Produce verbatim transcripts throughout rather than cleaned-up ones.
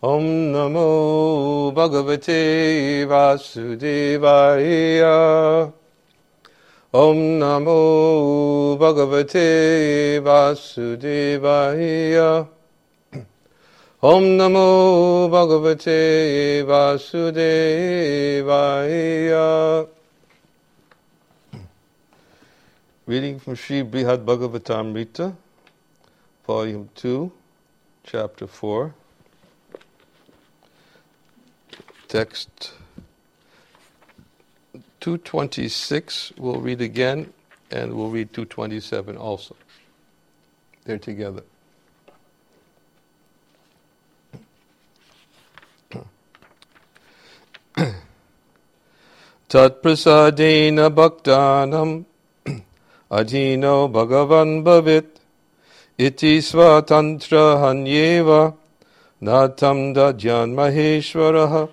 Om Namo Bhagavate Vasudevaya. Om Namo Bhagavate Vasudevaya. Om Namo Bhagavate Vasudevaya. Reading from Sri Brihad Bhagavatamrita, Volume two, Chapter four. Text two twenty-six, we'll read again, and we'll read two twenty-seven also. They're together. Tat prasadena bhaktanam adhino bhagavan bhavit iti svatantra hanyeva natam dadyan maheshwaraha.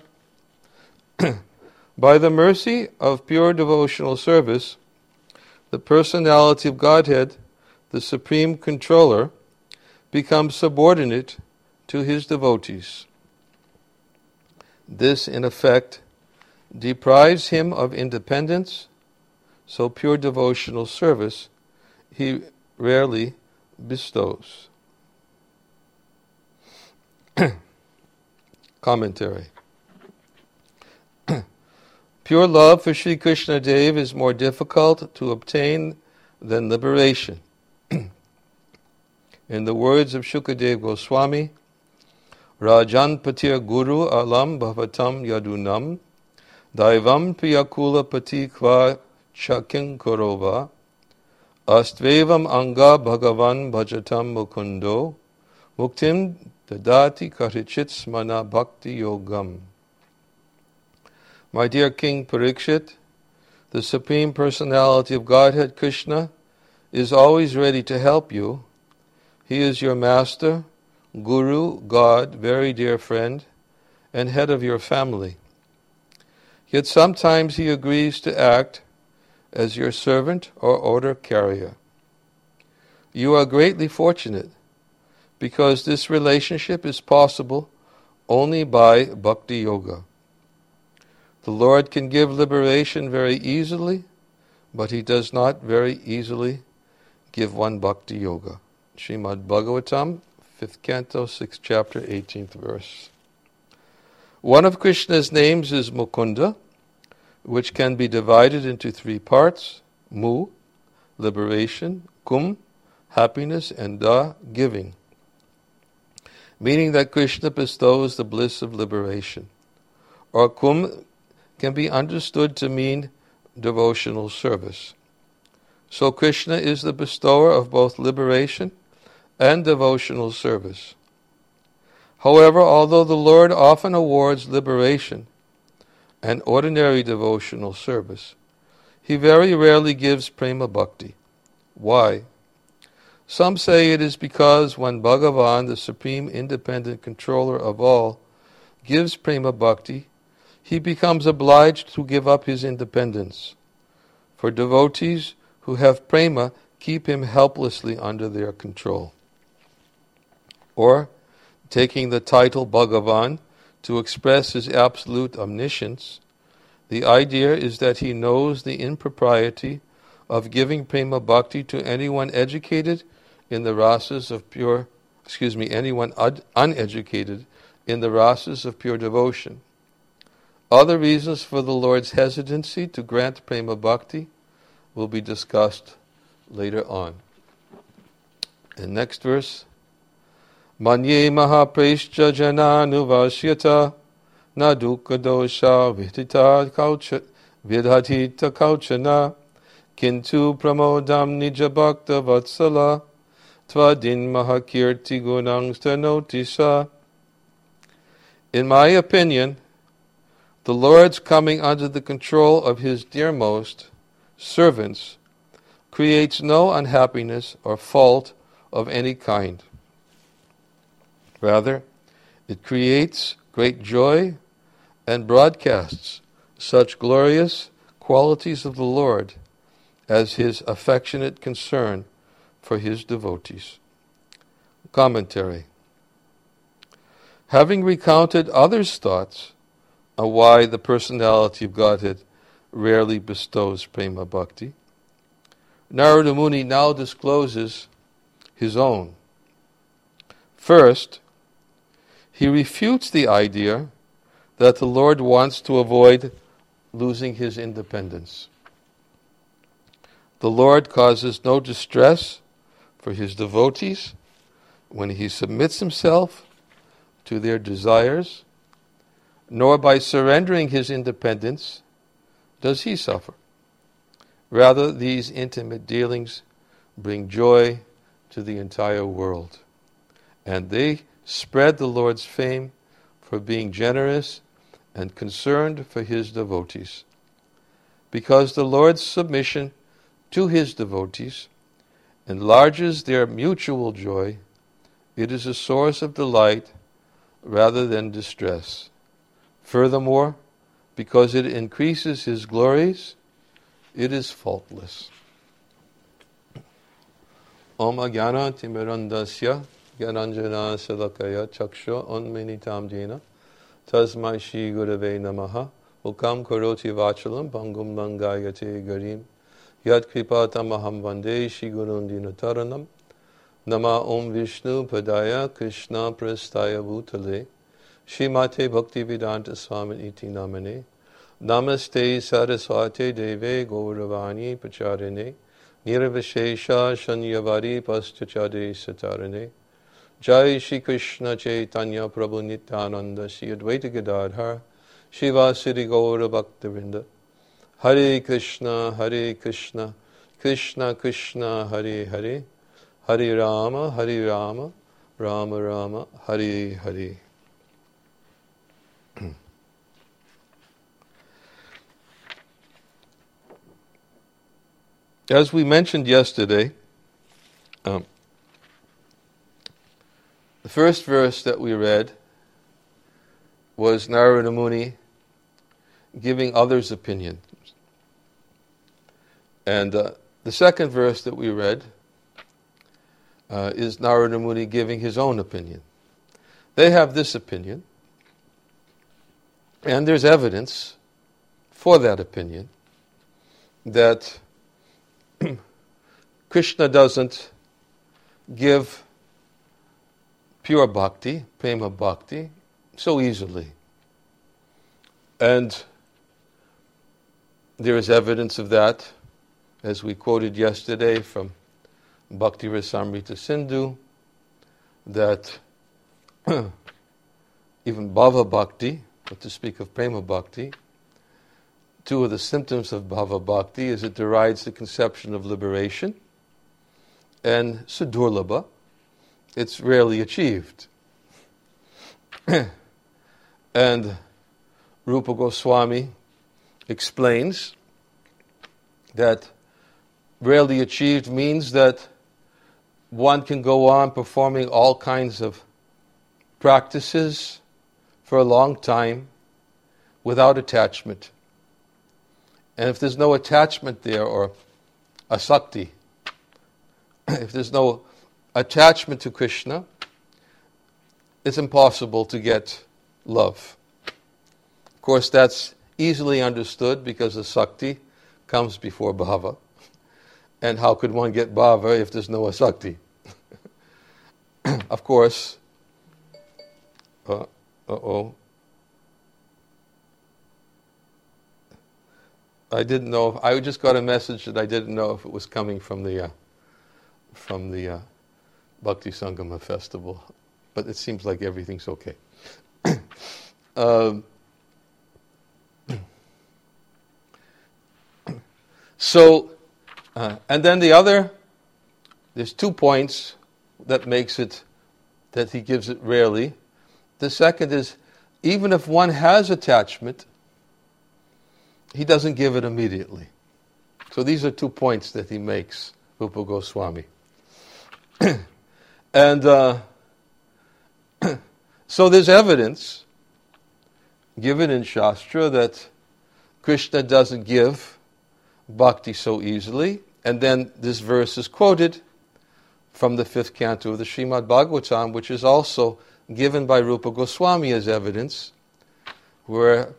By the mercy of pure devotional service, the personality of Godhead, the Supreme Controller, becomes subordinate to his devotees. This, in effect, deprives him of independence, so pure devotional service he rarely bestows. Commentary. Pure love for Sri Krishna Dev is more difficult to obtain than liberation. In the words of Shukadev Goswami, Rajan patir guru alam bhavatam yadunam daivam priyakula patikva chakin korova astvevam anga bhagavan bhajatam mukundo muktim dadati karichit smana bhakti yogam. My dear King Parikshit, the Supreme Personality of Godhead, Krishna, is always ready to help you. He is your master, guru, God, very dear friend, and head of your family. Yet sometimes he agrees to act as your servant or order carrier. You are greatly fortunate, because this relationship is possible only by bhakti yoga. The Lord can give liberation very easily, but he does not very easily give one bhakti yoga. Srimad Bhagavatam, fifth canto, sixth chapter, eighteenth verse. One of Krishna's names is Mukunda, which can be divided into three parts: Mu, liberation; Kum, happiness; and Da, giving, meaning that Krishna bestows the bliss of liberation. Or Kum can be understood to mean devotional service. So Krishna is the bestower of both liberation and devotional service. However, although the Lord often awards liberation and ordinary devotional service, he very rarely gives prema bhakti. Why? Some say it is because when Bhagavan, the supreme independent controller of all, gives prema bhakti, he becomes obliged to give up his independence. For devotees who have prema keep him helplessly under their control. Or, taking the title Bhagavan to express his absolute omniscience, the idea is that he knows the impropriety of giving prema bhakti to anyone educated in the rasas of pure, excuse me, anyone un- uneducated in the rasas of pure devotion. Other reasons for the Lord's hesitancy to grant prema bhakti will be discussed later on. In next verse, Manye mahapreshcha jananuvashyata nadukha dosha vidhita kaucha vidhatita kauchana kintu pramodam nija bhakta vatsala tvadin mahakirti gunang stanotisa. In my opinion, the Lord's coming under the control of his dearmost servants creates no unhappiness or fault of any kind. Rather, it creates great joy and broadcasts such glorious qualities of the Lord as his affectionate concern for his devotees. Commentary. Having recounted others' thoughts on why the personality of Godhead rarely bestows prema bhakti, Narada Muni now discloses his own. First, he refutes the idea that the Lord wants to avoid losing his independence. The Lord causes no distress for his devotees when he submits himself to their desires, nor by surrendering his independence does he suffer. Rather, these intimate dealings bring joy to the entire world, and they spread the Lord's fame for being generous and concerned for his devotees. Because the Lord's submission to his devotees enlarges their mutual joy, it is a source of delight rather than distress. Furthermore, because it increases his glories, it is faultless. Om Ajnana Timirandasya Gyananjana Salakaya Chaksha Onminitam Jena Tasmai Shri Gurave Namaha Ukam Karoti Vachalam Bangum Langayate Garim Yad Kripatamaham Vande Shri Gurundina Taranam Nama Om Vishnu Padaya Krishna Prastaya Bhutale Shrimate Bhaktivedanta Swami Iti Namane Namaste Saraswate Deve Gauravani Pacharine Nirvishesha Shanyavari Paschachade Satarane Jai Shri Krishna Chaitanya Prabhu Nityananda Shri Advaita Gadadhar Shiva Siddhi Gaura Bhaktivinoda Hare Krishna Hare Krishna Krishna Krishna Hare Hare Hare Rama Hare Rama Rama Rama Hare Hare. As we mentioned yesterday, um, the first verse that we read was Narada Muni giving others' opinions. And uh, the second verse that we read uh, is Narada Muni giving his own opinion. They have this opinion, and there's evidence for that opinion that Krishna doesn't give pure bhakti, prema bhakti, so easily. And there is evidence of that, as we quoted yesterday from Bhakti Rasamrita Sindhu, that even bhava bhakti, but to speak of prema bhakti, two of the symptoms of bhava bhakti is it derides the conception of liberation, and sudurlabha, it's rarely achieved. And Rupa Goswami explains that rarely achieved means that one can go on performing all kinds of practices for a long time without attachment. And if there's no attachment there, or asakti, if there's no attachment to Krishna, it's impossible to get love. Of course, that's easily understood because asakti comes before bhava. And how could one get bhava if there's no asakti? Of course, uh, uh-oh. I didn't know, if, I just got a message that I didn't know if it was coming from the uh, from the uh, Bhakti Sangama festival, but it seems like everything's okay. um, so, uh, and then the other, there's two points that makes it, that he gives it rarely. The second is, even if one has attachment, he doesn't give it immediately. So these are two points that he makes, Rupa Goswami. And uh, so there's evidence given in Shastra that Krishna doesn't give bhakti so easily. And then this verse is quoted from the fifth canto of the Srimad Bhagavatam, which is also given by Rupa Goswami as evidence, where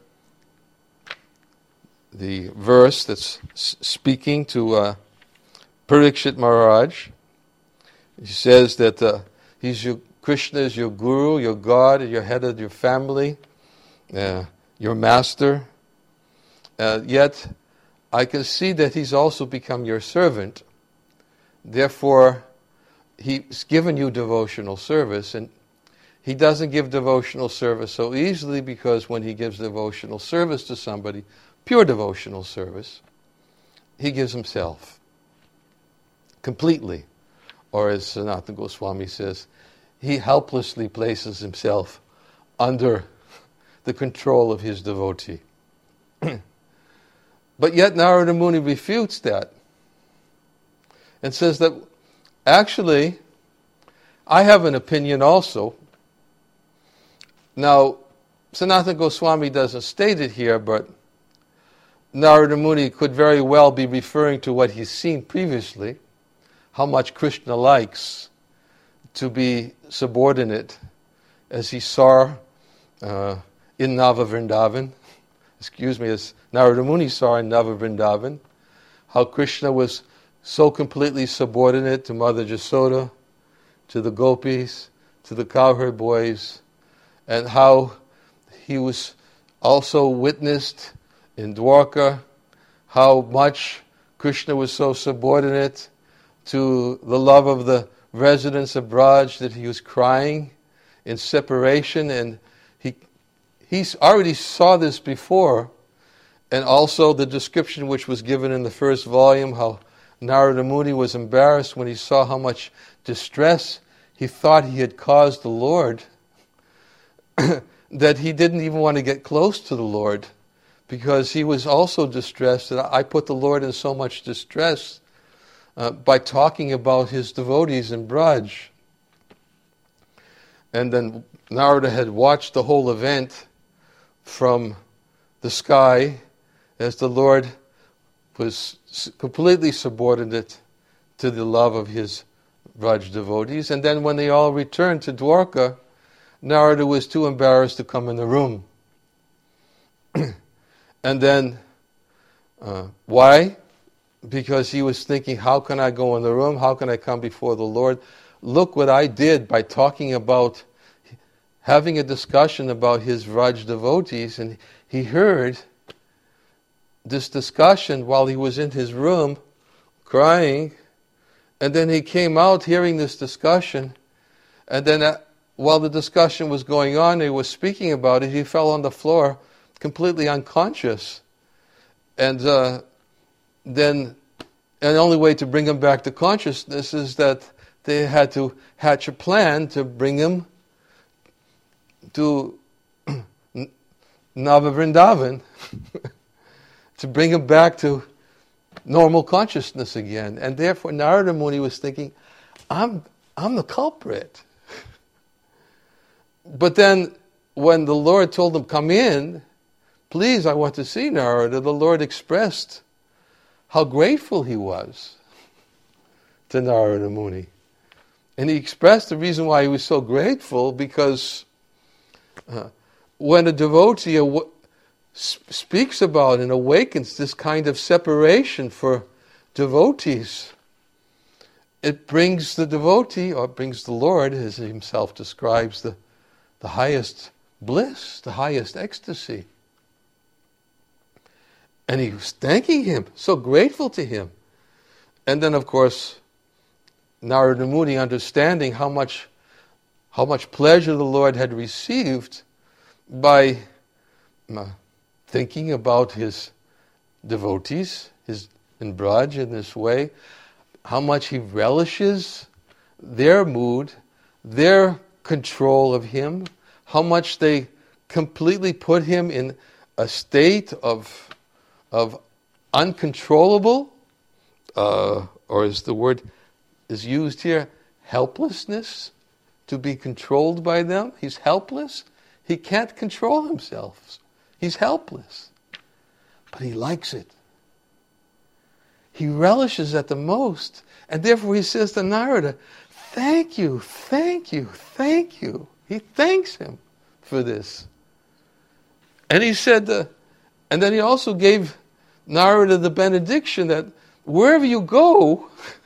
the verse that's speaking to uh, Parikshit Maharaj, he says that uh, he's your, Krishna is your guru, your God, your head of your family, uh, your master. Uh, yet, I can see that he's also become your servant. Therefore, he's given you devotional service, and he doesn't give devotional service so easily, because when he gives devotional service to somebody, pure devotional service, he gives himself completely. Or as Sanatana Goswami says, he helplessly places himself under the control of his devotee. But yet Narada Muni refutes that and says that actually, I have an opinion also. Now, Sanatana Goswami doesn't state it here, but Narada Muni could very well be referring to what he's seen previously, how much Krishna likes to be subordinate, as he saw uh, in Nava Vrindavan, excuse me, as Narada Muni saw in Nava Vrindavan, how Krishna was so completely subordinate to Mother Jasoda, to the gopis, to the cowherd boys, and how he was also witnessed in Dwarka, how much Krishna was so subordinate to the love of the residents of Braj that he was crying in separation, and he he already saw this before, and also the description which was given in the first volume, how Narada Muni was embarrassed when he saw how much distress he thought he had caused the Lord, that he didn't even want to get close to the Lord, because he was also distressed that I put the Lord in so much distress uh, by talking about his devotees in Braj. And then Narada had watched the whole event from the sky as the Lord was completely subordinate to the love of his Braj devotees. And then when they all returned to Dwarka, Narada was too embarrassed to come in the room. And then, uh, why? Because he was thinking, how can I go in the room? How can I come before the Lord? Look what I did by talking about, having a discussion about his Vraj devotees, and he heard this discussion while he was in his room, crying, and then he came out hearing this discussion, and then uh, while the discussion was going on, he was speaking about it, he fell on the floor, completely unconscious. And uh, then, and the only way to bring him back to consciousness is that they had to hatch a plan to bring him to Nava Vrindavan, to bring him back to normal consciousness again. And therefore Narada Muni was thinking, I'm, I'm the culprit. But then when the Lord told him, come in, please, I want to see Narada, the Lord expressed how grateful he was to Narada Muni. And he expressed the reason why he was so grateful, because uh, when a devotee aw- speaks about and awakens this kind of separation for devotees, it brings the devotee, or brings the Lord, as he himself describes, the, the highest bliss, the highest ecstasy. And he was thanking him, so grateful to him. And then, of course, Narada Muni, understanding how much, how much pleasure the Lord had received by uh, thinking about his devotees, his in Braj in this way, how much he relishes their mood, their control of him, how much they completely put him in a state of of uncontrollable, uh, or as the word is used here, helplessness, to be controlled by them. He's helpless. He can't control himself. He's helpless. But he likes it. He relishes at the most. And therefore he says to Narada, thank you, thank you, thank you. He thanks him for this. And he said, uh, and then he also gave Narada the benediction that wherever you go,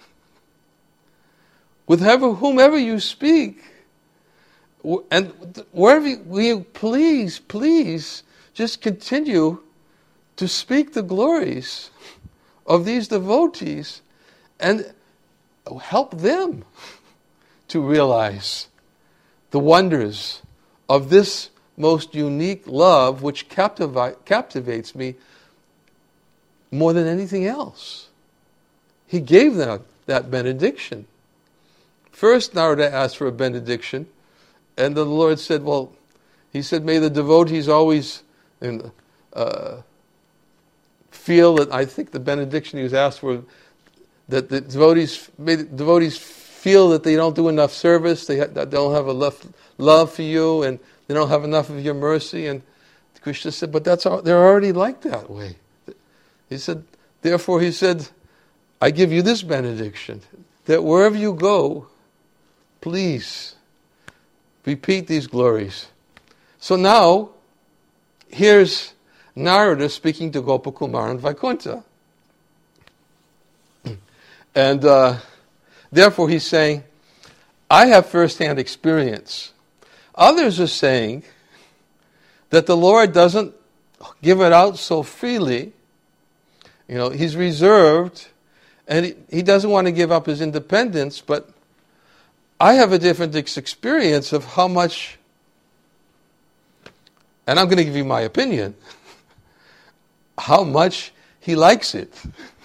with whoever, whomever you speak, and wherever you, you please, please, just continue to speak the glories of these devotees and help them to realize the wonders of this most unique love which captivi- captivates me more than anything else. He gave them that benediction. First, Narada asked for a benediction, and the Lord said, well, he said, may the devotees always uh, feel that, I think the benediction he was asked for, that the devotees, may the devotees feel that they don't do enough service, they, ha- they don't have enough love for you, and they don't have enough of your mercy. And Krishna said, but that's all, they're already like that way. He said, therefore he said, I give you this benediction, that wherever you go, please repeat these glories. So now, here's Narada speaking to Gopakumar and Vaikuntha. And uh, therefore he's saying, I have first-hand experience. Others are saying that the Lord doesn't give it out so freely. You know, he's reserved, and he, he doesn't want to give up his independence, but I have a different experience of how much, and I'm going to give you my opinion, how much he likes it.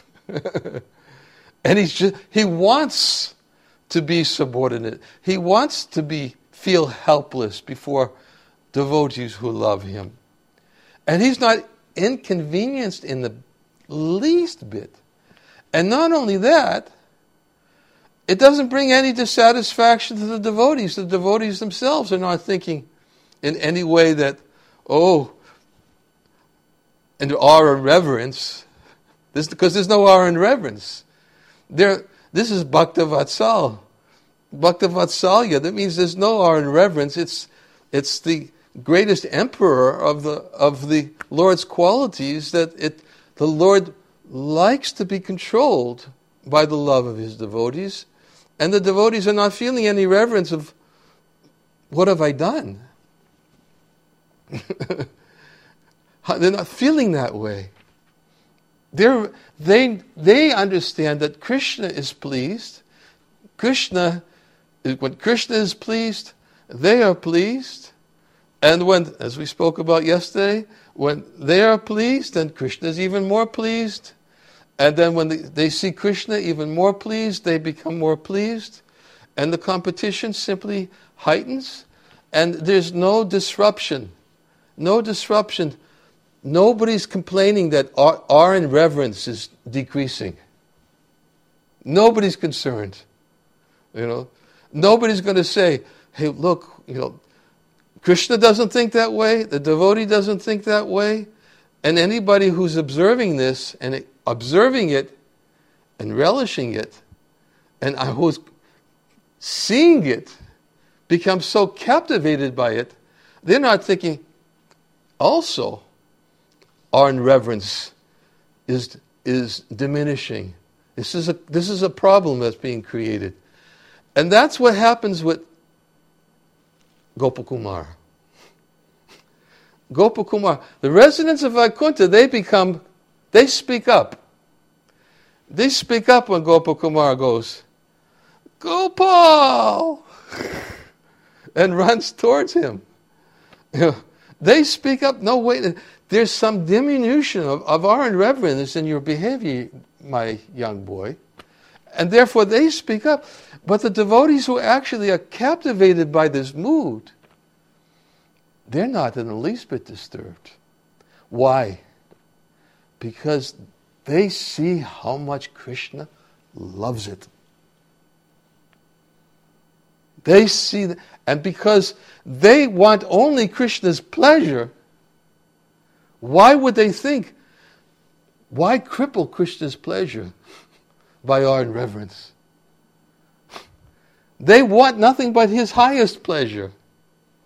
And he's just, he wants to be subordinate. He wants to be feel helpless before devotees who love him. And he's not inconvenienced in the least bit. And not only that, it doesn't bring any dissatisfaction to the devotees. The devotees themselves are not thinking in any way that, oh, and awe and reverence, this, because there's no awe and reverence. There, this is Bhakta Vatsal. Bhakta Vatsalya, that means there's no awe and reverence. It's it's the greatest emperor of the of the Lord's qualities, that it the Lord likes to be controlled by the love of his devotees, and the devotees are not feeling any reverence of, what have I done? They're not feeling that way. They're, they they understand that Krishna is pleased. Krishna, when Krishna is pleased, they are pleased. And when, as we spoke about yesterday, when they are pleased, then Krishna is even more pleased. And then when they, they see Krishna even more pleased, they become more pleased. And the competition simply heightens. And there's no disruption. No disruption. Nobody's complaining that our, our in reverence is decreasing. Nobody's concerned. You know, nobody's going to say, hey, look, you know, Krishna doesn't think that way, the devotee doesn't think that way, and anybody who's observing this and observing it and relishing it and who's seeing it becomes so captivated by it, they're not thinking, also, our reverence is is diminishing. This is a this is a problem that's being created. And that's what happens with Gopakumar. Gopakumar, the residents of Vaikuntha, they become, they speak up. They speak up when Gopakumar goes, Gopal! and runs towards him. You know, they speak up, no, wait, there's some diminution of, of our reverence in your behavior, my young boy. And therefore they speak up. But the devotees who actually are captivated by this mood, they're not in the least bit disturbed. Why? Because they see how much Krishna loves it. They see that, and because they want only Krishna's pleasure, why would they think, why cripple Krishna's pleasure by our reverence? They want nothing but his highest pleasure.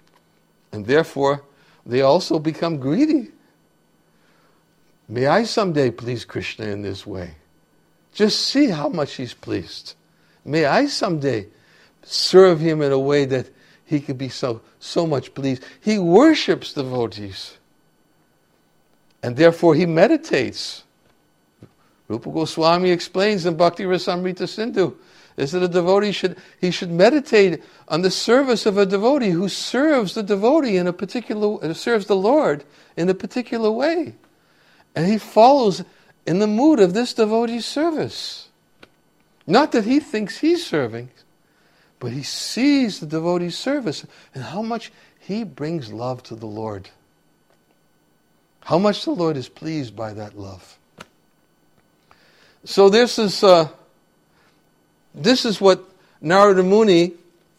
And therefore, they also become greedy. May I someday please Krishna in this way? Just see how much he's pleased. May I someday serve him in a way that he could be so, so much pleased. He worships devotees. And therefore he meditates. Rupa Goswami explains in Bhakti Rasamrita Sindhu, is that a devotee should, he should meditate on the service of a devotee who serves the devotee in a particular, uh, serves the Lord in a particular way. And he follows in the mood of this devotee's service. Not that he thinks he's serving, but he sees the devotee's service and how much he brings love to the Lord. How much the Lord is pleased by that love. So this is uh, this is what Narada Muni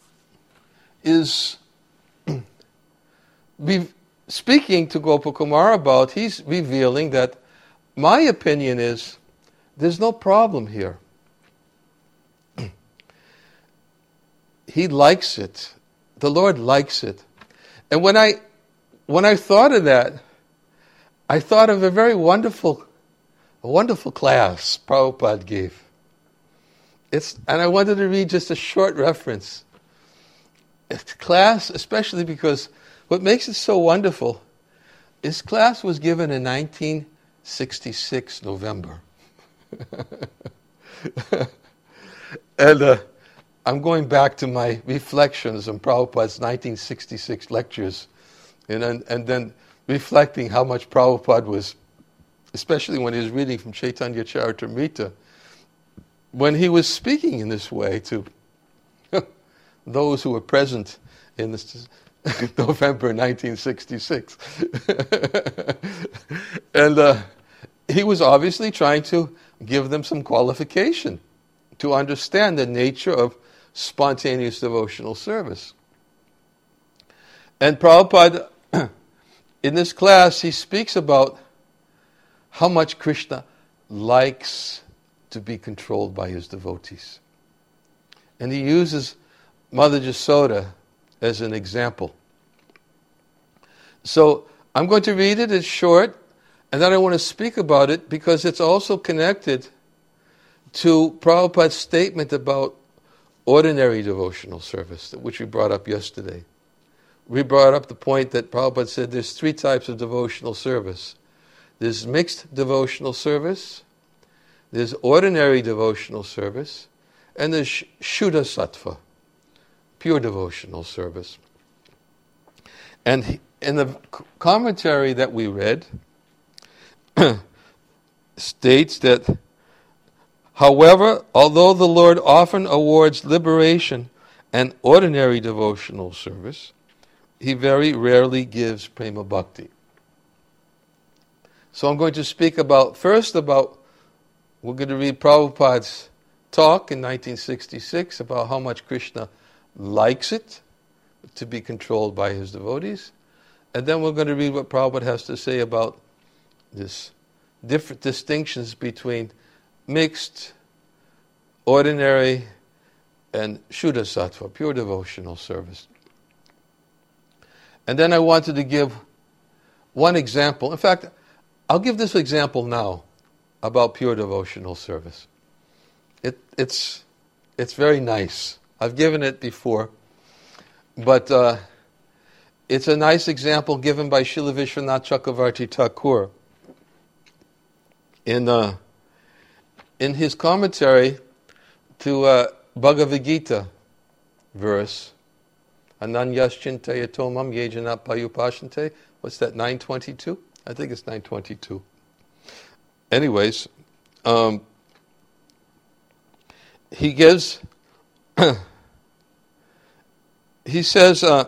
is be speaking to Gopakumar about. He's revealing that my opinion is there's no problem here. He likes it. The Lord likes it. And when I when I thought of that, I thought of a very wonderful a wonderful class Prabhupada gave. It's and I wanted to read just a short reference. It's class, especially because what makes it so wonderful, his class was given in nineteen sixty-six, November. and uh, I'm going back to my reflections on Prabhupada's nineteen sixty-six lectures, and, and, and then reflecting how much Prabhupada was, especially when he was reading from Chaitanya Charitamrita, when he was speaking in this way to those who were present in this November nineteen sixty-six. and uh, he was obviously trying to give them some qualification to understand the nature of spontaneous devotional service. And Prabhupada, in this class, he speaks about how much Krishna likes to be controlled by his devotees. And he uses Mother Yasoda as an example. So I'm going to read it, it's short, and then I want to speak about it because it's also connected to Prabhupada's statement about ordinary devotional service, which we brought up yesterday. We brought up the point that Prabhupada said there's three types of devotional service. There's mixed devotional service, there's ordinary devotional service, and there's Shuddha Sattva, pure devotional service. And in the commentary that we read, states that, however, although the Lord often awards liberation and ordinary devotional service, he very rarely gives prema bhakti. So I'm going to speak about, first about, we're going to read Prabhupada's talk in nineteen sixty-six about how much Krishna likes it to be controlled by his devotees. And then we're going to read what Prabhupada has to say about this different distinctions between mixed, ordinary, and Shuddha Sattva, pure devotional service. And then I wanted to give one example. In fact, I'll give this example now about pure devotional service. It, it's, it's very nice. I've given it before, but uh, it's a nice example given by Srila Vishwanath Chakravarti Thakur in uh, in his commentary to uh, Bhagavad Gita verse, Ananyas chintaya tomam yejana payupashante. What's that, nine twenty-two? I think it's nine twenty-two. Anyways, um, he gives, he says, uh,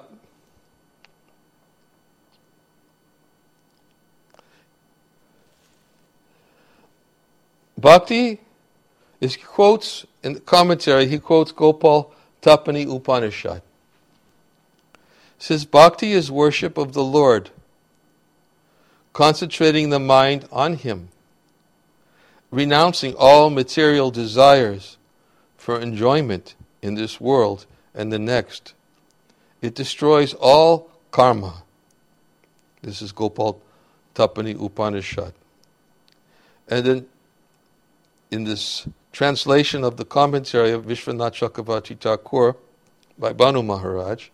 Bhakti is quotes in the commentary, he quotes Gopal Tapani Upanishad. He says, Bhakti is worship of the Lord, concentrating the mind on Him, renouncing all material desires for enjoyment in this world and the next. It destroys all karma. This is Gopal Tapani Upanishad. And then in this translation of the commentary of Vishwanath Chakravarti Thakur by Banu Maharaj,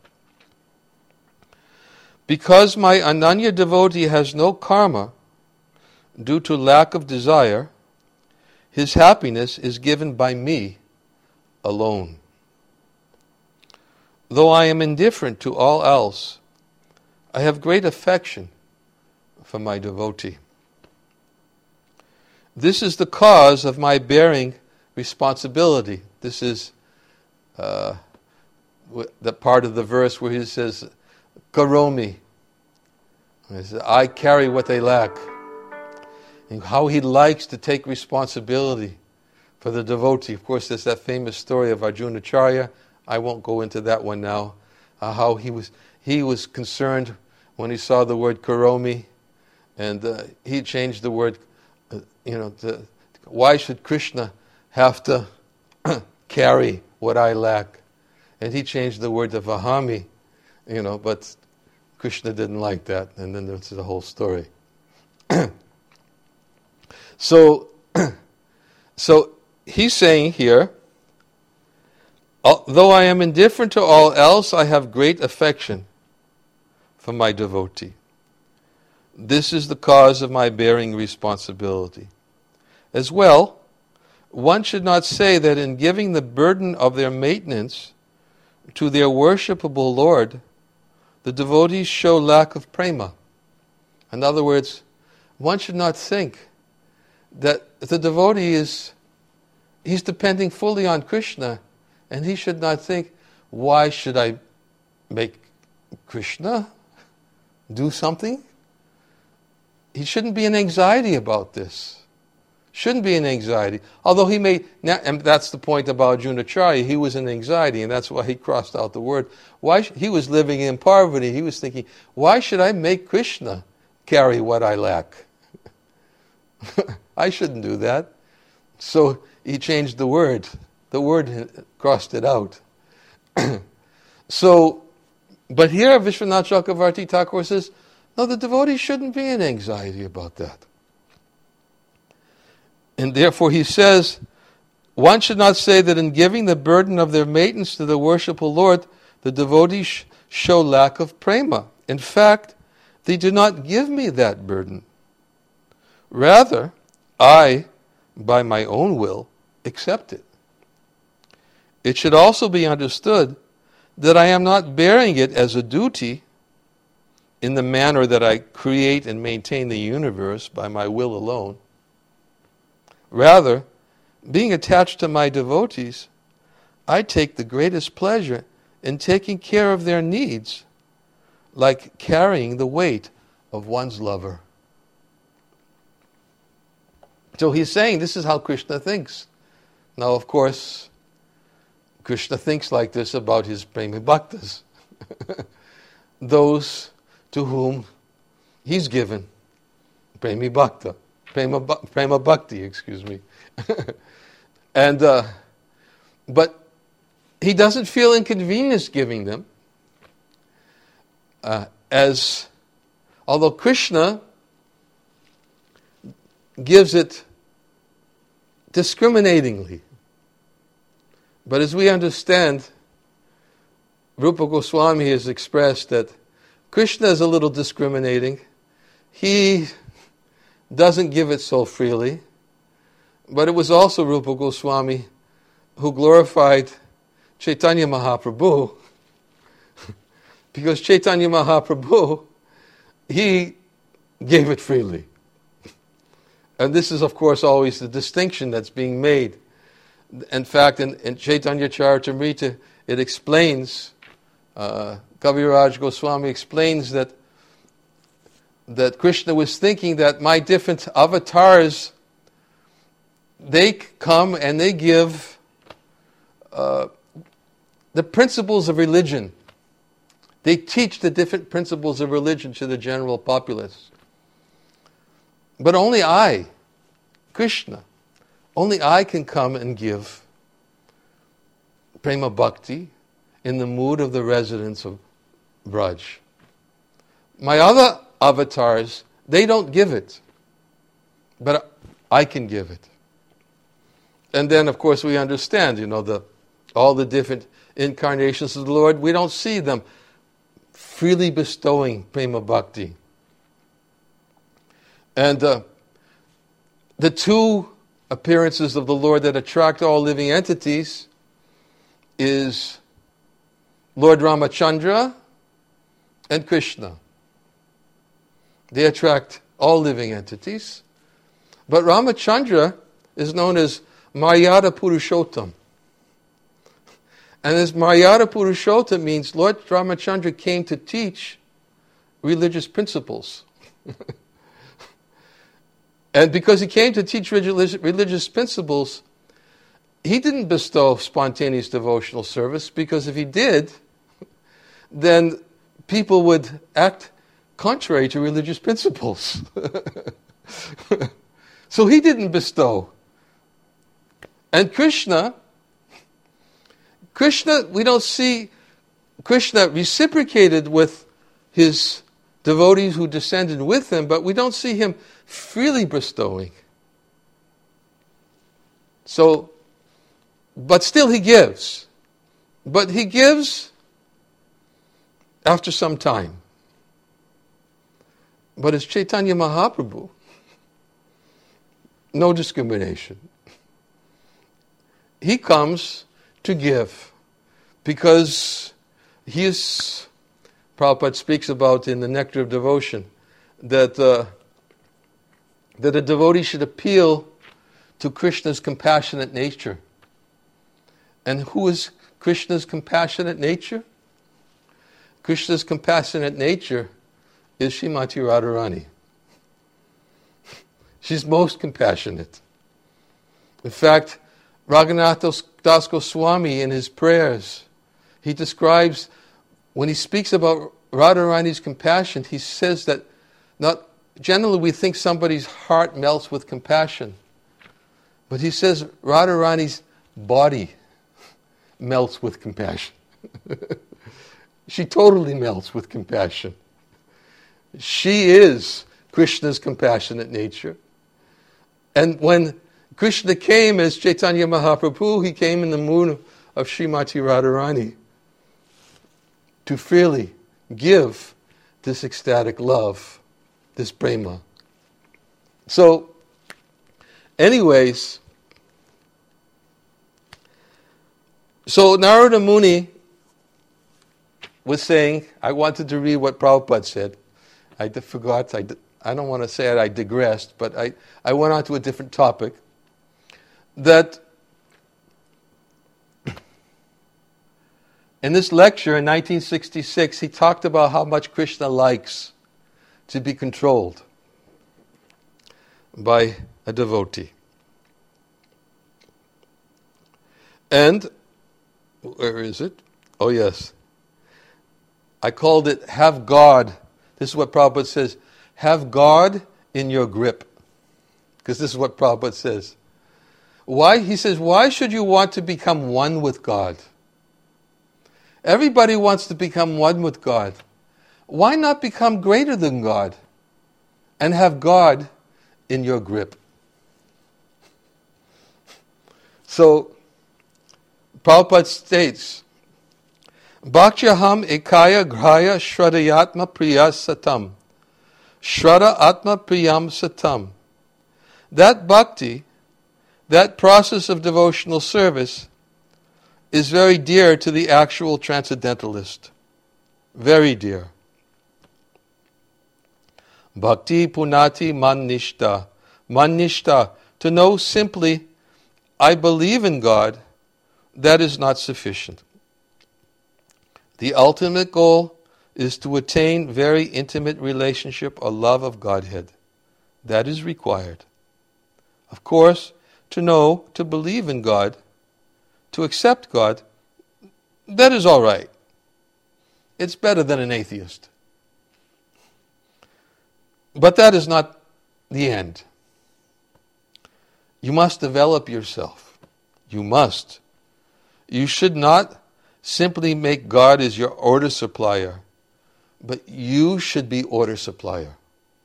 because my Ananya devotee has no karma due to lack of desire, his happiness is given by me alone. Though I am indifferent to all else, I have great affection for my devotee. This is the cause of my bearing responsibility. This is uh, the part of the verse where he says, Karomi. He says, I carry what they lack. And how he likes to take responsibility for the devotee. Of course, there's that famous story of Arjunacharya. I won't go into that one now. Uh, how he was he was concerned when he saw the word Karomi, and uh, he changed the word, uh, you know, to, why should Krishna have to carry what I lack? And he changed the word to Vahami, you know, but Krishna didn't like that, and then there's the whole story. so, so he's saying here, though I am indifferent to all else, I have great affection for my devotee. This is the cause of my bearing responsibility. As well, one should not say that in giving the burden of their maintenance to their worshipable Lord, the devotees show lack of prema. In other words, one should not think that the devotee is, he's depending fully on Krishna, and he should not think, why should I make Krishna do something? He shouldn't be in anxiety about this. Shouldn't be in anxiety. Although he may, and that's the point about Arjunacharya, he was in anxiety, and that's why he crossed out the word. Why he was living in poverty. He was thinking, why should I make Krishna carry what I lack? I shouldn't do that. So he changed the word. The word crossed it out. So, but here Vishwanath Chakravarti Thakur says, no, the devotee shouldn't be in anxiety about that. And therefore he says, one should not say that in giving the burden of their maintenance to the worshipful Lord, the devotees show lack of prema. In fact, they do not give me that burden. Rather, I, by my own will, accept it. It should also be understood that I am not bearing it as a duty in the manner that I create and maintain the universe by my will alone. Rather, being attached to my devotees, I take the greatest pleasure in taking care of their needs, like carrying the weight of one's lover. So he's saying this is how Krishna thinks. Now, of course, Krishna thinks like this about his prema bhaktas, those to whom he's given prema bhakta, prema, prema bhakti, excuse me. and uh, but he doesn't feel inconvenienced giving them, uh, as although Krishna gives it discriminatingly. But as we understand, Rupa Goswami has expressed that Krishna is a little discriminating. He doesn't give it so freely. But it was also Rupa Goswami who glorified Chaitanya Mahaprabhu, because Chaitanya Mahaprabhu, he gave it freely. And this is, of course, always the distinction that's being made. In fact, in, in Chaitanya Charitamrita, it explains, uh, Kaviraj Goswami explains that that Krishna was thinking that my different avatars, they come and they give uh, the principles of religion. They teach the different principles of religion to the general populace. But only I, Krishna, only I can come and give prema bhakti in the mood of the residents of Braj. My other avatars, they don't give it. But I can give it. And then, of course, we understand, you know, the all the different incarnations of the Lord. We don't see them freely bestowing prema bhakti. And uh, the two appearances of the Lord that attract all living entities is Lord Ramachandra and Krishna. They attract all living entities. But Ramachandra is known as Maryada Purushottam. And this Maryada Purushottam means Lord Ramachandra came to teach religious principles. And because he came to teach religious, religious principles, he didn't bestow spontaneous devotional service, because if he did, then people would act contrary to religious principles. So he didn't bestow. And Krishna, Krishna, we don't see Krishna reciprocated with his devotees who descended with him, but we don't see him freely bestowing. So, but still he gives. But he gives after some time. But as Chaitanya Mahaprabhu, no discrimination. He comes to give because he is, Prabhupada speaks about in the Nectar of Devotion, that uh, that a devotee should appeal to Krishna's compassionate nature. And who is Krishna's compassionate nature? Krishna's compassionate nature is Srimati Radharani. She's most compassionate. In fact, Raghunath Das Goswami in his prayers, he describes, when he speaks about Radharani's compassion, he says that not generally we think somebody's heart melts with compassion. But he says Radharani's body melts with compassion. She totally melts with compassion. She is Krishna's compassionate nature. And when Krishna came as Chaitanya Mahaprabhu, he came in the mood of Srimati Radharani to freely give this ecstatic love, this prema. So, anyways, so Narada Muni was saying, I wanted to read what Prabhupada said. I forgot, I, I don't want to say it, I digressed, but I, I went on to a different topic. That in this lecture in nineteen sixty-six, he talked about how much Krishna likes to be controlled by a devotee. And, where is it? Oh yes. I called it, have God. This is what Prabhupada says. Have God in your grip. Because this is what Prabhupada says. Why? He says, why should you want to become one with God? Everybody wants to become one with God. Why not become greater than God and have God in your grip? So, Prabhupada states, Bhaktyaham ekaya grhaya shradayatma priya satam. Shraddha atma priyam satam. That bhakti, that process of devotional service, is very dear to the actual transcendentalist. Very dear. Bhakti punati man nishta. Man nishta. To know simply, I believe in God, that is not sufficient. The ultimate goal is to attain very intimate relationship or love of Godhead. That is required. Of course, to know, to believe in God, to accept God, that is all right. It's better than an atheist. But that is not the end. You must develop yourself. You must. You should not simply make God as your order supplier, but you should be order supplier.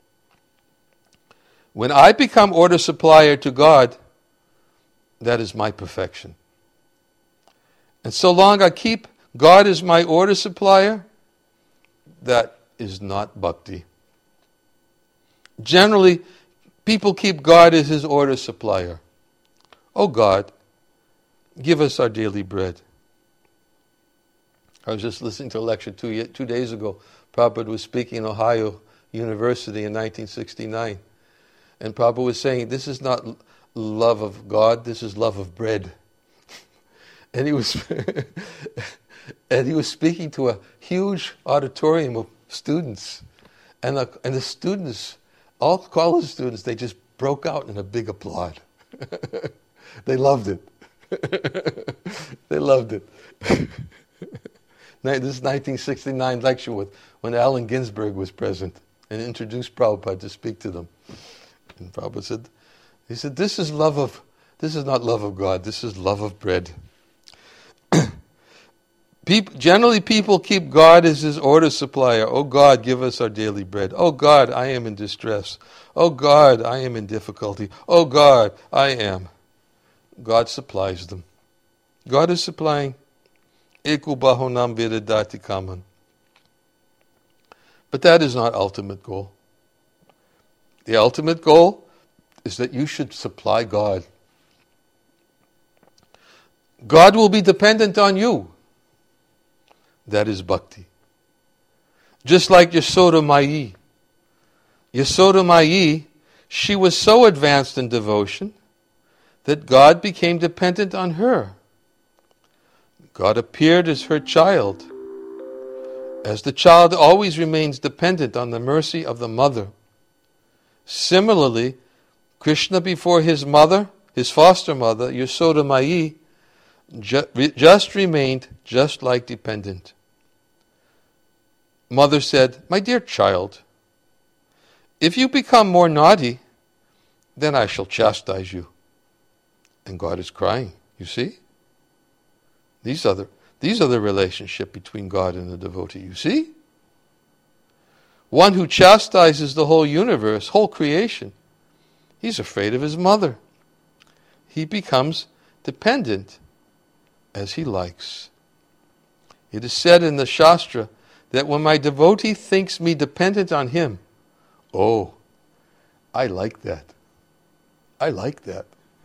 When I become order supplier to God, that is my perfection. And so long I keep God as my order supplier, that is not bhakti. Generally, people keep God as his order supplier. Oh God, give us our daily bread. I was just listening to a lecture two, two days ago. Prabhupada was speaking in Ohio University in nineteen sixty-nine. And Prabhupada was saying, this is not love of God, this is love of bread. and he was and he was speaking to a huge auditorium of students. And the, and the students, all college students, they just broke out in a big applaud. They loved it. They loved it. This is nineteen sixty-nine lecture with when Allen Ginsberg was present and introduced Prabhupada to speak to them. And Prabhupada said, he said, this is love of, this is not love of God, this is love of bread. People, generally people keep God as his order supplier. Oh God, give us our daily bread. Oh God, I am in distress. Oh God, I am in difficulty. Oh God, I am. God supplies them. God is supplying. Eku bahonam vedadati kaman. But that is not ultimate goal. The ultimate goal is that you should supply God. God will be dependent on you. That is bhakti. Just like Yasoda Mai. Yasoda Mai, she was so advanced in devotion that God became dependent on her. God appeared as her child. As the child always remains dependent on the mercy of the mother. Similarly, Krishna before his mother, his foster mother, Yasoda Mai, ju- just remained just like dependent. Mother said, my dear child, if you become more naughty, then I shall chastise you. And God is crying, you see? These are the, these are the relationship between God and the devotee, you see? One who chastises the whole universe, whole creation, he's afraid of his mother. He becomes dependent as he likes. It is said in the Shastra that when my devotee thinks me dependent on him, oh, I like that. I like that.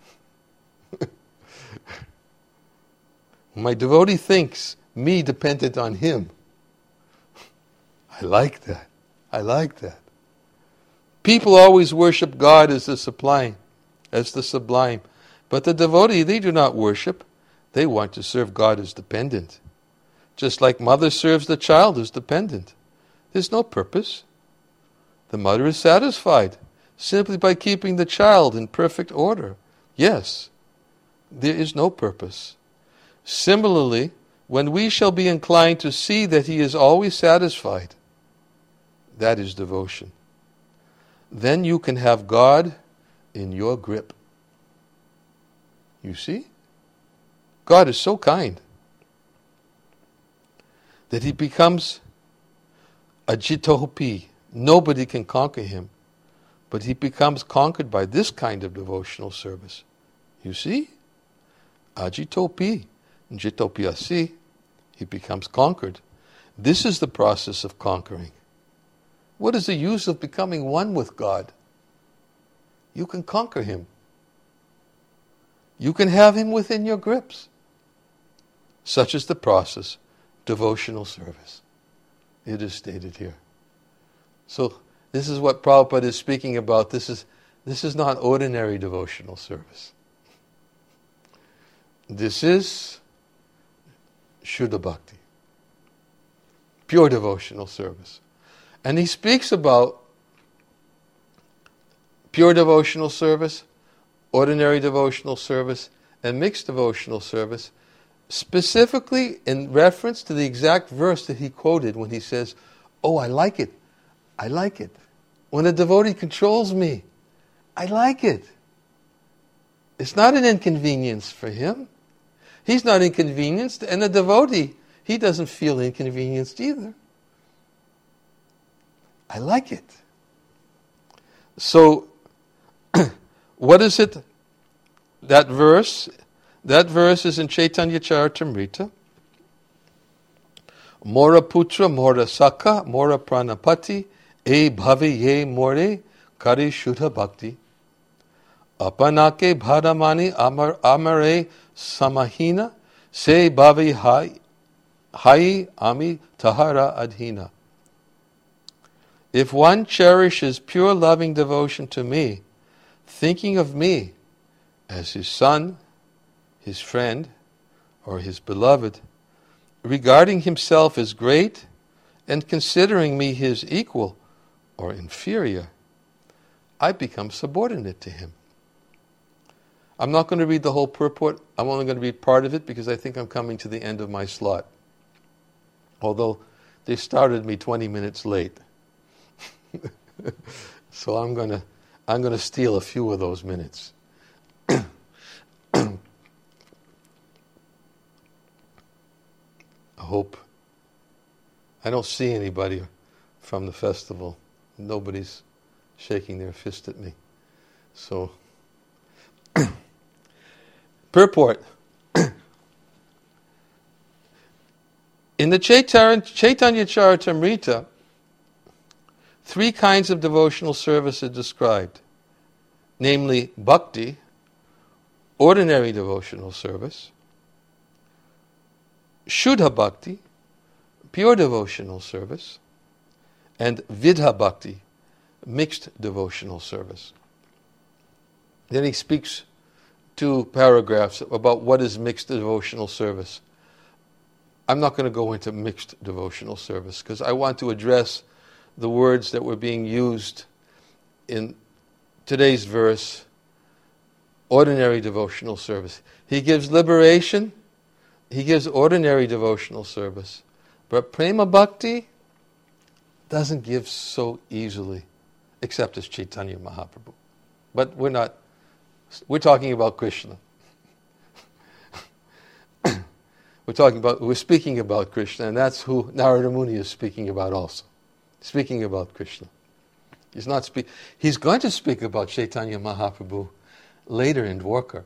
When my devotee thinks me dependent on him, I like that. I like that. People always worship God as the sublime, as the sublime. But the devotee, they do not worship. They want to serve God as dependent. Just like mother serves the child as dependent. There's no purpose. The mother is satisfied simply by keeping the child in perfect order. Yes, there is no purpose. Similarly, when we shall be inclined to see that he is always satisfied, that is devotion. Then you can have God in your grip. You see? God is so kind that he becomes ajitopi. Nobody can conquer him. But he becomes conquered by this kind of devotional service. You see? Ajitopi. Jitopiasi. He becomes conquered. This is the process of conquering. What is the use of becoming one with God? You can conquer him. You can have him within your grips. Such is the process, devotional service. It is stated here. So this is what Prabhupada is speaking about. This is, this is not ordinary devotional service. This is Shuddha Bhakti. Pure devotional service. And he speaks about pure devotional service, ordinary devotional service, and mixed devotional service, specifically in reference to the exact verse that he quoted when he says, oh, I like it. I like it. When a devotee controls me, I like it. It's not an inconvenience for him. He's not inconvenienced, and the devotee, he doesn't feel inconvenienced either. I like it. So, what is it? That verse, that verse is in Chaitanya Charitamrita. Mora putra, mora saka, mora pranapati, e bhavi ye more, kari shuddha bhakti. Apanake bhadamani amar amare samahina, se bhavi hai, hai ami tahara adhina. If one cherishes pure loving devotion to me, thinking of me as his son, his friend, or his beloved, regarding himself as great and considering me his equal or inferior, I become subordinate to him. I'm not going to read the whole purport. I'm only going to read part of it because I think I'm coming to the end of my slot. Although they started me twenty minutes late. So I'm going to I'm going to steal a few of those minutes. I hope. I don't see anybody from the festival. Nobody's shaking their fist at me. So, purport. In the Chaitanya Charitamrita, three kinds of devotional service are described, namely bhakti, ordinary devotional service, shuddha bhakti, pure devotional service, and vidha bhakti, mixed devotional service. Then he speaks two paragraphs about what is mixed devotional service. I'm not going to go into mixed devotional service because I want to address the words that were being used in today's verse, ordinary devotional service. He gives liberation, he gives ordinary devotional service, but prema bhakti doesn't give so easily, except as Chaitanya Mahaprabhu. But we're not, we're talking about Krishna. we're talking about, we're speaking about Krishna, and that's who Narada Muni is speaking about also. Speaking about Krishna. He's not speak. He's going to speak about Chaitanya Mahaprabhu later in Dwarka.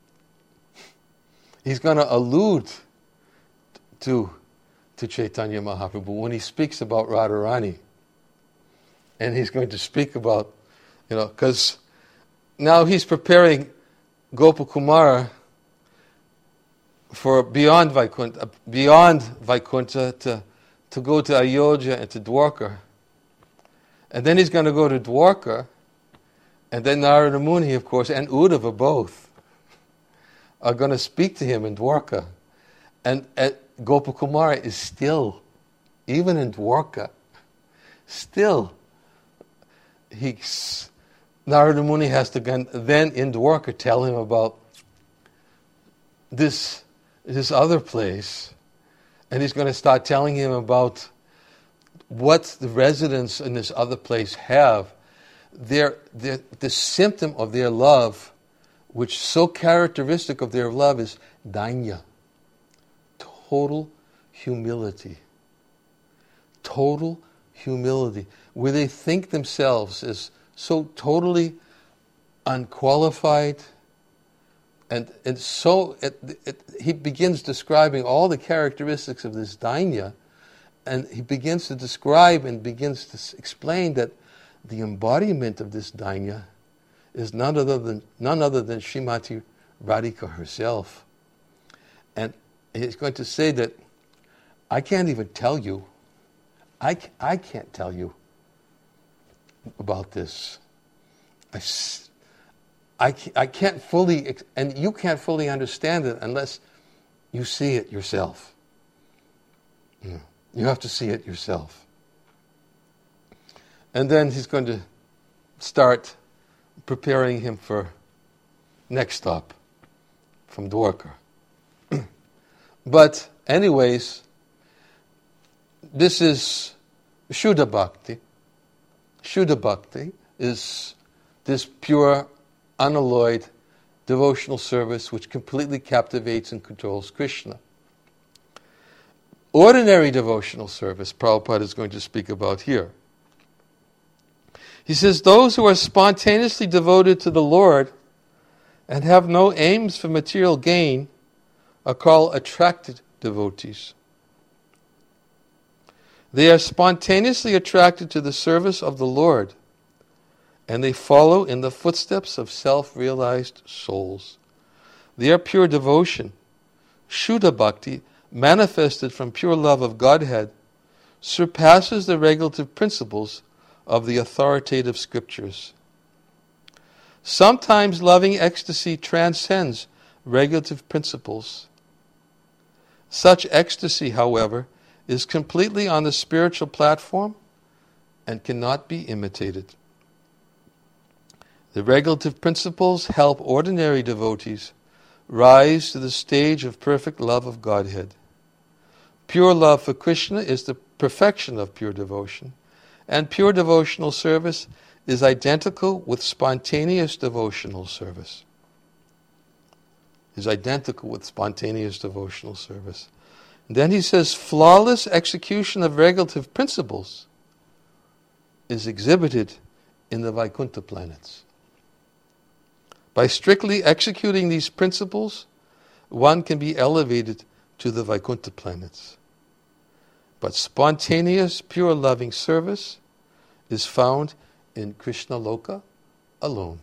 He's going to allude to, to Chaitanya Mahaprabhu when he speaks about Radharani. And he's going to speak about, you know, because now he's preparing Gopakumara for beyond Vaikuntha, beyond Vaikuntha to to go to Ayodhya and to Dwarka. And then he's going to go to Dwarka, and then Narada Muni, of course, and Uddhava both are going to speak to him in Dwarka. And, and Gopakumara is still, even in Dwarka, still, he's, Narada Muni has to then in Dwarka tell him about this, this other place. And he's going to start telling him about what the residents in this other place have. Their, their, the symptom of their love, which is so characteristic of their love, is dainya. Total humility. Total humility. Where they think themselves as so totally unqualified. And, and so it, it, he begins describing all the characteristics of this dainya, and he begins to describe and begins to explain that the embodiment of this dainya is none other than none other than Srimati Radhika herself. And he's going to say that I can't even tell you, I, I can't tell you about this. I, I, I can't fully, and you can't fully understand it unless you see it yourself. You have to see it yourself. And then he's going to start preparing him for next stop from Dwarka. But anyways, this is Shuddha Bhakti. Shuddha Bhakti is this pure, unalloyed devotional service which completely captivates and controls Krishna. Ordinary devotional service, Prabhupada is going to speak about here. He says, those who are spontaneously devoted to the Lord and have no aims for material gain are called attracted devotees. They are spontaneously attracted to the service of the Lord, and they follow in the footsteps of self-realized souls. Their pure devotion, Shuddha Bhakti, manifested from pure love of Godhead, surpasses the regulative principles of the authoritative scriptures. Sometimes loving ecstasy transcends regulative principles. Such ecstasy, however, is completely on the spiritual platform and cannot be imitated. The regulative principles help ordinary devotees rise to the stage of perfect love of Godhead. Pure love for Krishna is the perfection of pure devotion, and pure devotional service is identical with spontaneous devotional service. Is identical with spontaneous devotional service. And then he says, flawless execution of regulative principles is exhibited in the Vaikuntha planets. By strictly executing these principles, one can be elevated to the Vaikuntha planets. But spontaneous, pure loving service is found in Krishna Loka alone.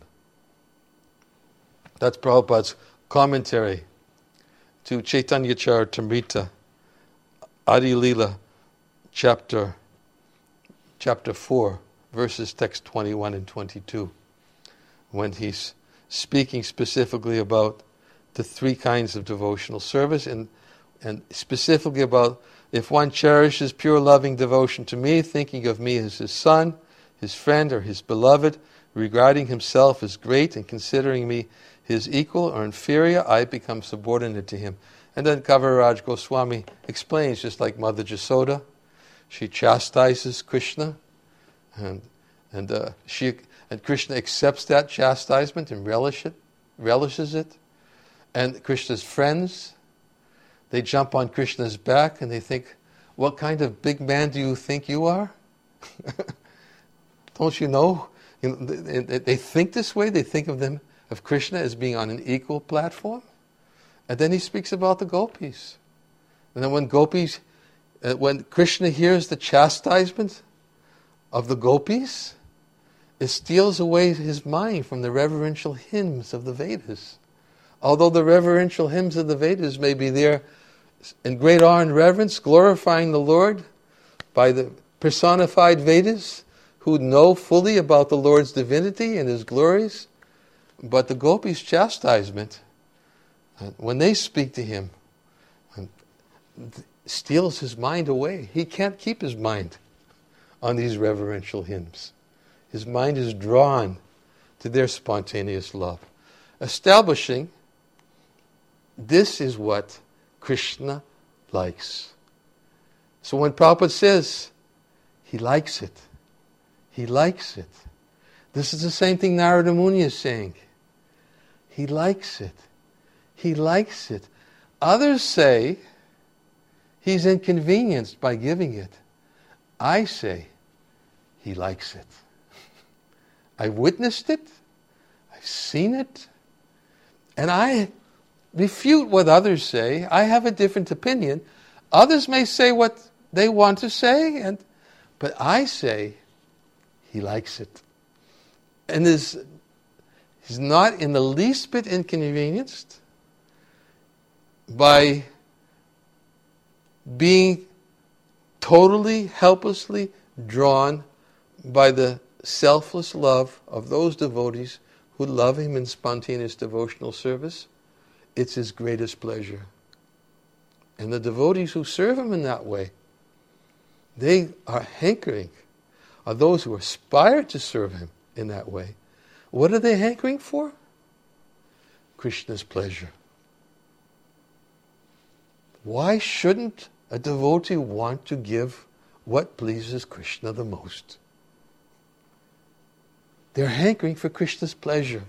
That's Prabhupada's commentary to Chaitanya Charitamrita, Adi Lila, chapter, chapter four, verses text twenty-one and twenty-two, when he's speaking specifically about the three kinds of devotional service, and, and specifically about if one cherishes pure loving devotion to me, thinking of me as his son, his friend, or his beloved, regarding himself as great and considering me his equal or inferior, I become subordinate to him. And then Kaviraj Goswami explains, just like Mother Jasoda, she chastises Krishna, and and uh, she and Krishna accepts that chastisement and relish it, relishes it. And Krishna's friends, they jump on Krishna's back and they think, what kind of big man do you think you are? Don't you know? You know they, they think this way. They think of them, of Krishna as being on an equal platform. And then he speaks about the gopis. And then when gopis, uh, when Krishna hears the chastisement of the gopis, it steals away his mind from the reverential hymns of the Vedas. Although the reverential hymns of the Vedas may be there in great awe and reverence, glorifying the Lord by the personified Vedas, who know fully about the Lord's divinity and His glories, but the gopis' chastisement, when they speak to him, steals his mind away. He can't keep his mind on these reverential hymns. His mind is drawn to their spontaneous love, establishing this is what Krishna likes. So when Prabhupada says, he likes it, he likes it. This is the same thing Narada Muni is saying. He likes it. He likes it. Others say he's inconvenienced by giving it. I say he likes it. I've witnessed it. I've seen it. And I refute what others say. I have a different opinion. Others may say what they want to say, and but I say he likes it. And is he's not in the least bit inconvenienced by being totally, helplessly drawn by the selfless love of those devotees who love him in spontaneous devotional service. It's his greatest pleasure. And the devotees who serve him in that way, they are hankering, are those who aspire to serve him in that way. What are they hankering for? Krishna's pleasure. Why shouldn't a devotee want to give what pleases Krishna the most? They're hankering for Krishna's pleasure.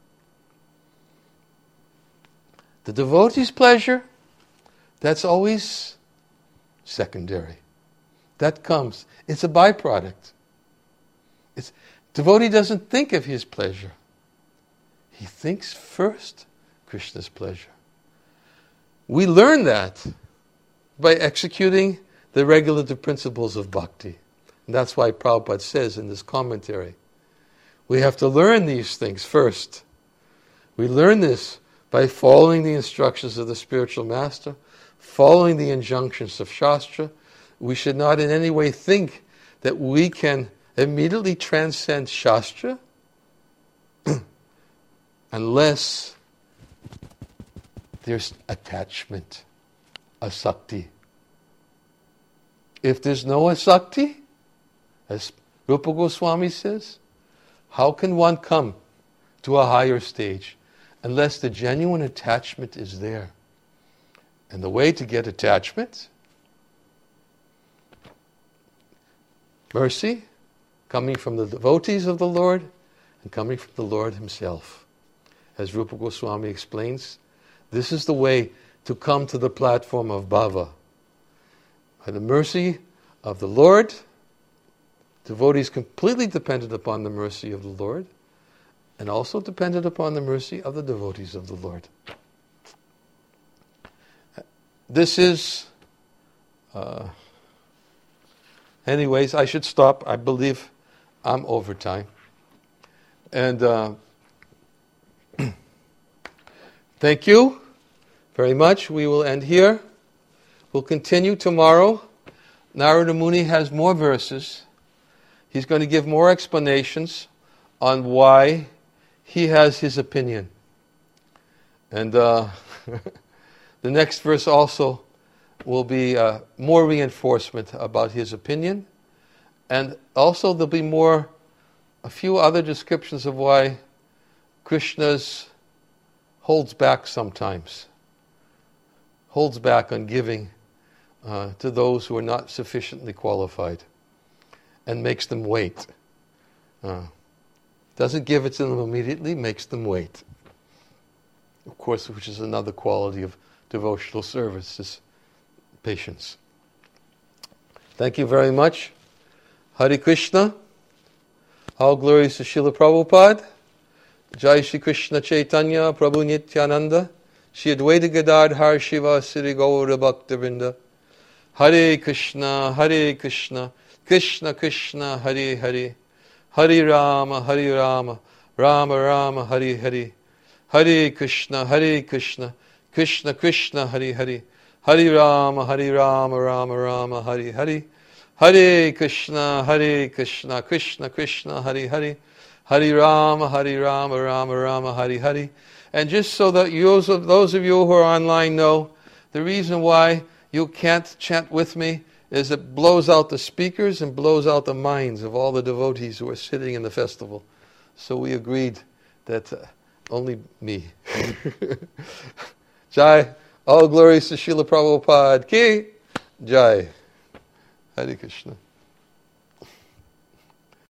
The devotee's pleasure, that's always secondary. That comes. It's a byproduct. It's, devotee doesn't think of his pleasure. He thinks first Krishna's pleasure. We learn that by executing the regulative principles of bhakti. And that's why Prabhupada says in this commentary, we have to learn these things first. We learn this by following the instructions of the spiritual master, following the injunctions of Shastra. We should not in any way think that we can immediately transcend Shastra unless there's attachment, asakti. If there's no asakti, as Rupa Goswami says, how can one come to a higher stage unless the genuine attachment is there? And the way to get attachment, mercy, coming from the devotees of the Lord and coming from the Lord himself. As Rupa Goswami explains, this is the way to come to the platform of bhava. By the mercy of the Lord, devotees completely dependent upon the mercy of the Lord, and also dependent upon the mercy of the devotees of the Lord. This is... Uh, anyways, I should stop. I believe I'm over time. And uh, thank you very much. We will end here. We'll continue tomorrow. Narada Muni has more verses. He's going to give more explanations on why he has his opinion. And uh, the next verse also will be uh, more reinforcement about his opinion. And also there'll be more, a few other descriptions of why Krishna's holds back sometimes. Holds back on giving uh, to those who are not sufficiently qualified. And makes them wait. Uh, doesn't give it to them immediately, makes them wait. Of course, which is another quality of devotional service, is patience. Thank you very much. Hare Krishna. All glories to Srila Prabhupada. Jai Shri Krishna Chaitanya Prabhu Nityananda. Shri Advaita Gadadhar Shiva Sri Gaura Bhaktivinoda. Hare Krishna, Hare Krishna, Krishna Krishna, Hare Hare. Hare Rama, Hare Rama, Rama Rama, Hare Hare. Hare Krishna, Hare Krishna, Krishna Krishna, Hare Hare. Hare Rama, Hare Rama, Rama Rama, Hare Hare. Hare Krishna, Hare Krishna, Krishna Krishna, Hare Hare. Hare Rama, Hare Rama, Rama Rama, Hare Hare. And just so that you, those of you who are online know, the reason why you can't chant with me is it blows out the speakers and blows out the minds of all the devotees who are sitting in the festival. So we agreed that uh, only me. Jai. All glories to Srila Prabhupada ki Jai. Hare Krishna.